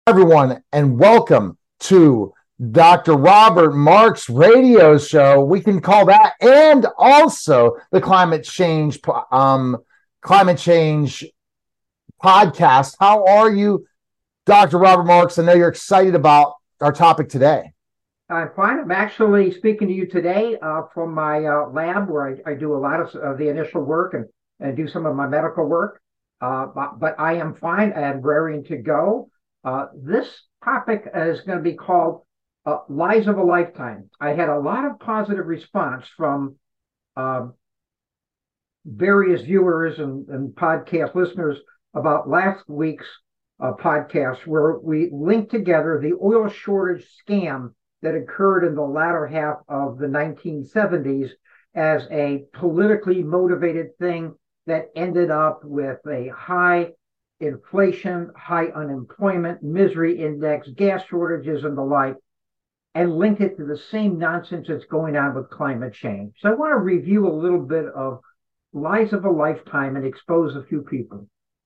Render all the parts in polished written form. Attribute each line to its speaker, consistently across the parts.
Speaker 1: Everyone, and welcome to Dr. Robert Marks radio show. We can call that, and also the climate change podcast. How are you, Dr. Robert Marks? I know you're excited about our topic today.
Speaker 2: I'm fine. I'm actually speaking to you today from my lab where I do a lot of the initial work and do some of my medical work. But I am fine and raring to go. This topic is going to be called Lies of a Lifetime. I had a lot of positive response from uh, various viewers and podcast listeners about last week's podcast where we linked together the oil shortage scam that occurred in the latter half of the 1970s as a politically motivated thing that ended up with a high inflation, high unemployment, misery index, gas shortages, and the like, and linked it to the same nonsense that's going on with climate change. So I want to review a little bit of Lies of a Lifetime and expose a few people.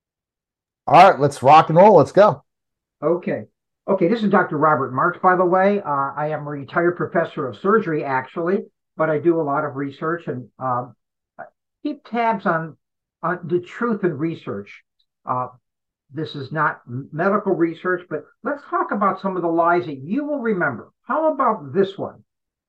Speaker 1: All right, let's rock and roll. Let's go.
Speaker 2: Okay. Okay, this is Dr. Robert Marks, by the way. I am a retired professor of surgery, actually, but I do a lot of research and keep tabs on the truth in research. This is not medical research, but let's talk about some of the lies that you will remember. How about this one?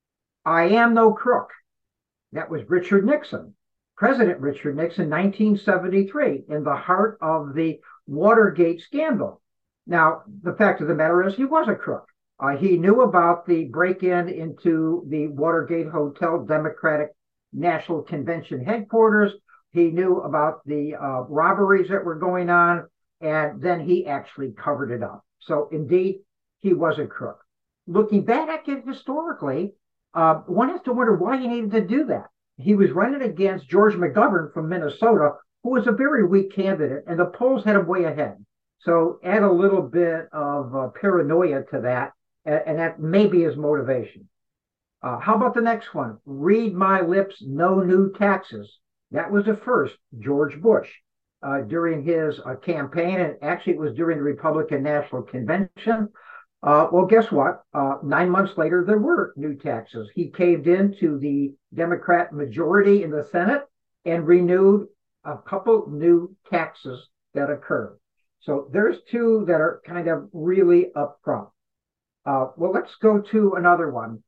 Speaker 2: I am no crook. That was Richard Nixon, President Richard Nixon, 1973, in the heart of the Watergate scandal. Now, the fact of the matter is he was a crook. He knew about the break-in into the Watergate Hotel Democratic National Convention headquarters. He knew about the robberies that were going on, and then he actually covered it up. So, indeed, he was a crook. Looking back at it historically, one has to wonder why he needed to do that. He was running against George McGovern from Minnesota, who was a very weak candidate, and the polls had him way ahead. So add a little bit of paranoia to that, and that may be his motivation. How about the next one? Read my lips, no new taxes. That was the first, George Bush, during his campaign, and actually it was during the Republican National Convention. Well, guess what? 9 months later, there were new taxes. He caved into the Democrat majority in the Senate and renewed a couple new taxes that occurred. So there's two that are kind of really upfront. Well, let's go to another one.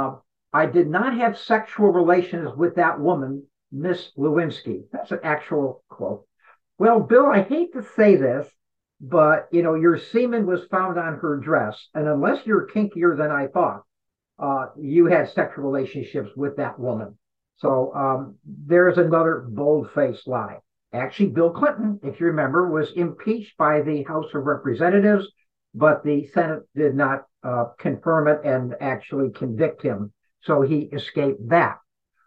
Speaker 2: I did not have sexual relations with that woman, Miss Lewinsky. That's an actual quote. Well, Bill, I hate to say this, but your semen was found on her dress, and unless you're kinkier than I thought, you had sexual relationships with that woman. So there's another bold-faced lie. Actually, Bill Clinton, if you remember, was impeached by the House of Representatives, but the Senate did not confirm it and actually convict him. So he escaped that.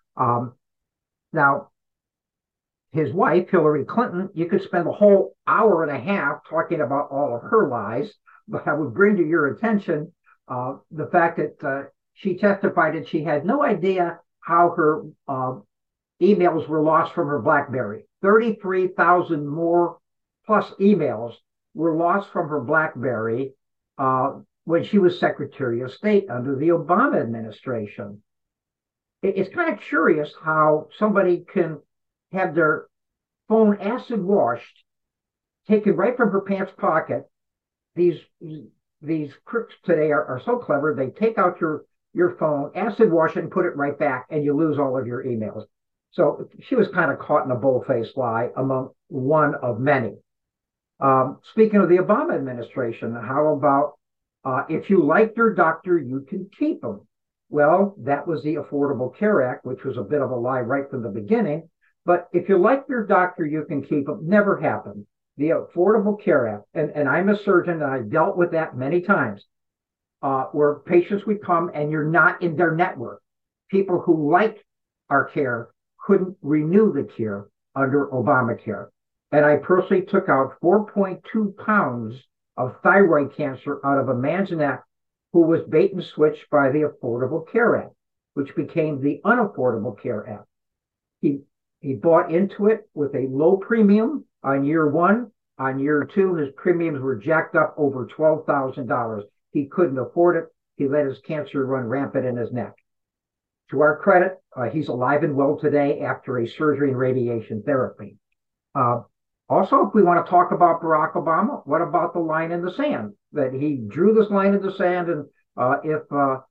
Speaker 2: Now, his wife, Hillary Clinton, you could spend a whole hour and a half talking about all of her lies, but I would bring to your attention the fact that she testified that she had no idea how her emails were lost from her BlackBerry. 33,000 more plus emails were lost from her BlackBerry when she was Secretary of State under the Obama administration. It's kind of curious how somebody can have their phone acid washed, taken right from her pants pocket. These crooks today are so clever. They take out your phone, acid wash it, and put it right back, and you lose all of your emails. So she was kind of caught in a bold-faced lie among one of many. Speaking of the Obama administration, how about if you like your doctor, you can keep them? Well, that was the Affordable Care Act, which was a bit of a lie right from the beginning. But if you like your doctor, you can keep them. Never happened. The Affordable Care Act, and I'm a surgeon, and I dealt with that many times, where patients would come and you're not in their network. People who liked our care couldn't renew the care under Obamacare. And I personally took out 4.2 pounds of thyroid cancer out of a man's neck who was bait and switched by the Affordable Care Act, which became the Unaffordable Care Act. He bought into it with a low premium on year one, On year two, his premiums were jacked up over $12,000. He couldn't afford it. He let his cancer run rampant in his neck. To our credit, he's alive and well today after a surgery and radiation therapy. Also, if we want to talk about Barack Obama, what about the line in the sand? That he drew this line in the sand, and if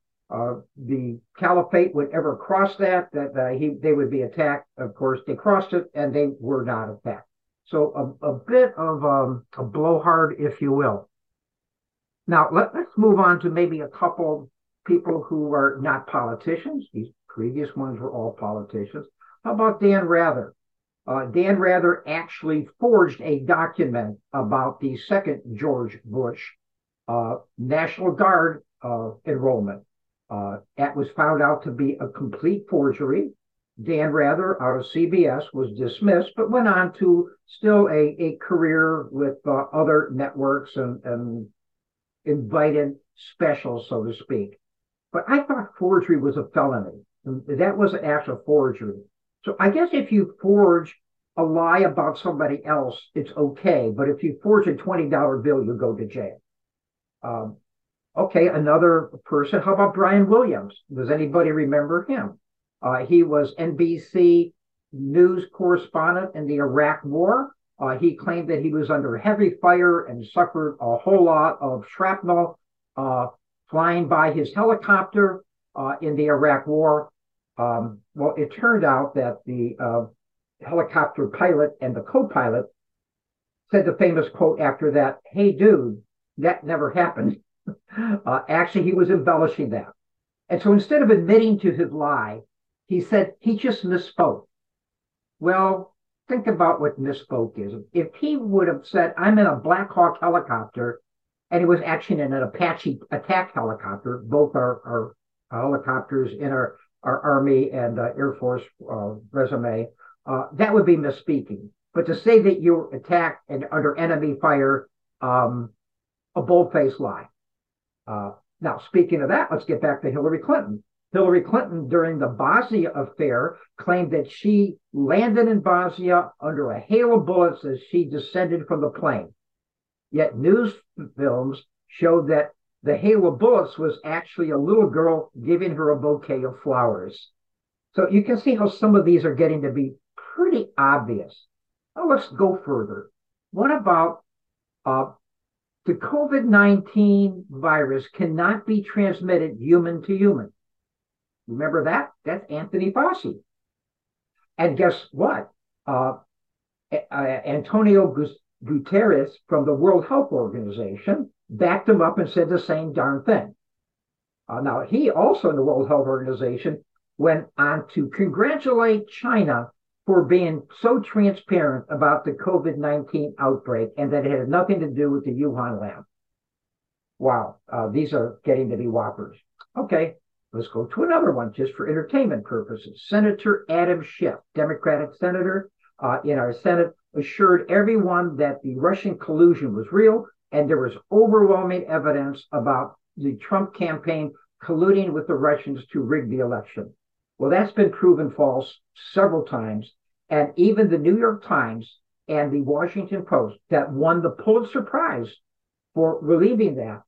Speaker 2: the caliphate would ever cross that they would be attacked. Of course, they crossed it, and they were not attacked. So a bit of a blowhard, if you will. Now, let's move on to maybe a couple people who are not politicians. These previous ones were all politicians. How about Dan Rather? Dan Rather actually forged a document about the second George Bush National Guard enrollment. That was found out to be a complete forgery. Dan Rather, out of CBS, was dismissed, but went on to still a career with other networks and invited specials, so to speak. But I thought forgery was a felony. That was an actual forgery. So I guess if you forge a lie about somebody else, it's okay. But if you forge a $20 bill, you go to jail. Okay, another person. How about Brian Williams? Does anybody remember him? He was NBC news correspondent in the Iraq War. He claimed that he was under heavy fire and suffered a whole lot of shrapnel flying by his helicopter in the Iraq War. Well, it turned out that the helicopter pilot and the co-pilot said the famous quote after that, "Hey, dude, that never happened." Actually, he was embellishing that. And so instead of admitting to his lie, he said he just misspoke. Well, think about what misspoke is. If he would have said, "I'm in a Black Hawk helicopter," and he was actually in an Apache attack helicopter, both are helicopters in our Army and Air Force resume, that would be misspeaking. But to say that you were attacked and under enemy fire, a bold-faced lie. Now, speaking of that, let's get back to Hillary Clinton. Hillary Clinton, during the Bosnia affair, claimed that she landed in Bosnia under a hail of bullets as she descended from the plane. Yet news films showed that the hail of bullets was actually a little girl giving her a bouquet of flowers. So you can see how some of these are getting to be pretty obvious. Now let's go further. What about the COVID-19 virus cannot be transmitted human to human? Remember that? That's Anthony Fauci. And guess what? Antonio Guterres from the World Health Organization backed him up and said the same darn thing. Now, he also in the World Health Organization went on to congratulate China for being so transparent about the COVID-19 outbreak and that it had nothing to do with the Wuhan lab. Wow, these are getting to be whoppers. Okay, let's go to another one just for entertainment purposes. Senator Adam Schiff, Democratic senator in our Senate, assured everyone that the Russian collusion was real and there was overwhelming evidence about the Trump campaign colluding with the Russians to rig the election. Well, that's been proven false several times. And even the New York Times and the Washington Post that won the Pulitzer Prize for revealing that,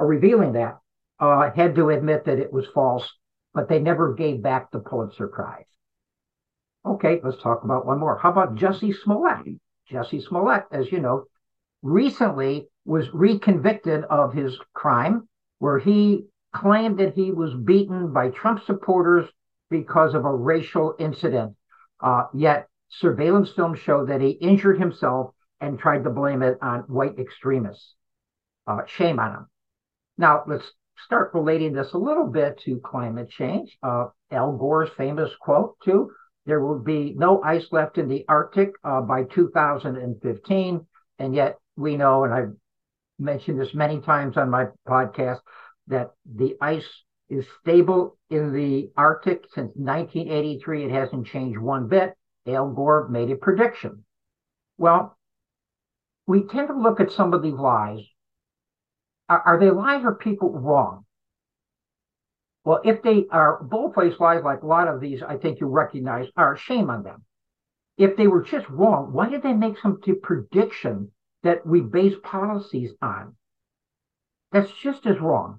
Speaker 2: had to admit that it was false, but they never gave back the Pulitzer Prize. Okay, let's talk about one more. How about Jussie Smollett? Jussie Smollett, as you know, recently was reconvicted of his crime where he claimed that he was beaten by Trump supporters because of a racial incident. Yet surveillance film showed that he injured himself and tried to blame it on white extremists. Shame on him. Now, let's start relating this a little bit to climate change. Al Gore's famous quote, too, there will be no ice left in the Arctic by 2015. And yet we know, and I've mentioned this many times on my podcast, that the ice is stable in the Arctic since 1983. It hasn't changed one bit. Al Gore made a prediction. Well, we tend to look at some of these lies. Are they lies or people wrong? Well, if they are bold-faced lies, like a lot of these I think you recognize, are shame on them. If they were just wrong, why did they make some prediction that we base policies on. That's just as wrong.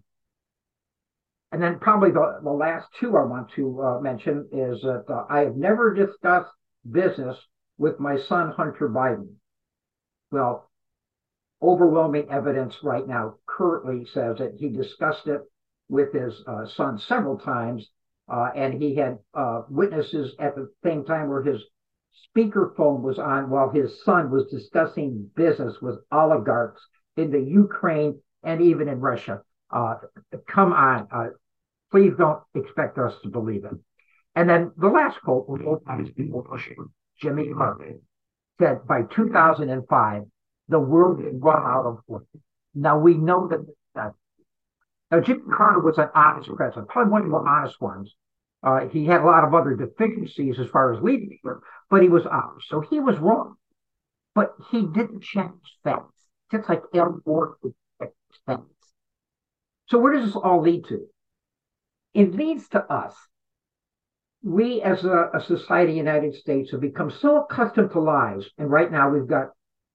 Speaker 2: And then probably the last two I want to mention is that I have never discussed business with my son, Hunter Biden. Well, overwhelming evidence right now currently says that he discussed it with his son several times, and he had witnesses at the same time where his speakerphone was on while his son was discussing business with oligarchs in the Ukraine and even in Russia. Come on. Please don't expect us to believe it. And then the last quote was Jimmy Carter said by 2005, the world would run out of oil. Now we know that. Now Jimmy Carter was an honest president, probably one of the more honest ones. He had a lot of other deficiencies as far as leadership, but he was honest. So he was wrong. But he didn't change facts, just like Al Gore would change facts. So where does this all lead to? It leads to us. We as a society in the United States have become so accustomed to lies. And right now we've got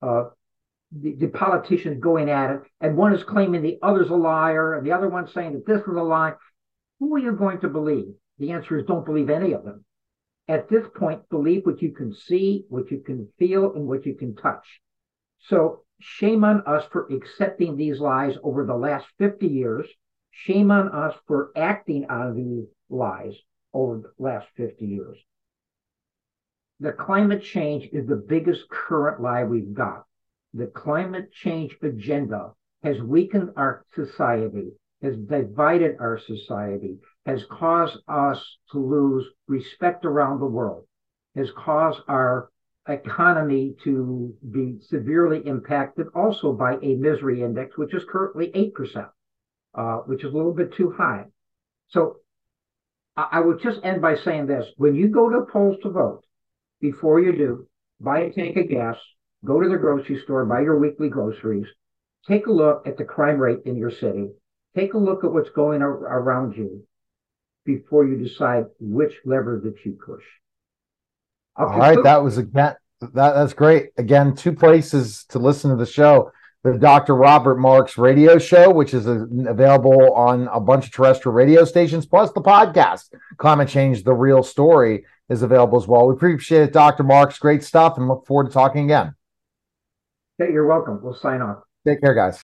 Speaker 2: the politicians going at it, and one is claiming the other's a liar, and the other one's saying that this is a lie. Who are you going to believe? The answer is don't believe any of them. At this point, believe what you can see, what you can feel, and what you can touch. So shame on us for accepting these lies over the last 50 years. Shame on us for acting on these lies over the last 50 years. The climate change is the biggest current lie we've got. The climate change agenda has weakened our society, has divided our society, has caused us to lose respect around the world, has caused our economy to be severely impacted also by a misery index, which is currently 8%, which is a little bit too high. So I would just end by saying this. When you go to polls to vote, before you do, buy a tank of gas, go to the grocery store, buy your weekly groceries, take a look at the crime rate in your city, take a look at what's going around you before you decide which lever that you push.
Speaker 1: All right, that's great. Again, two places to listen to the show. The Dr. Robert Marks radio show, which is available on a bunch of terrestrial radio stations, plus the podcast, Climate Change, The Real Story, is available as well. We appreciate it, Dr. Marks. Great stuff, and look forward to talking again.
Speaker 2: Okay, you're welcome. We'll sign off.
Speaker 1: Take care, guys.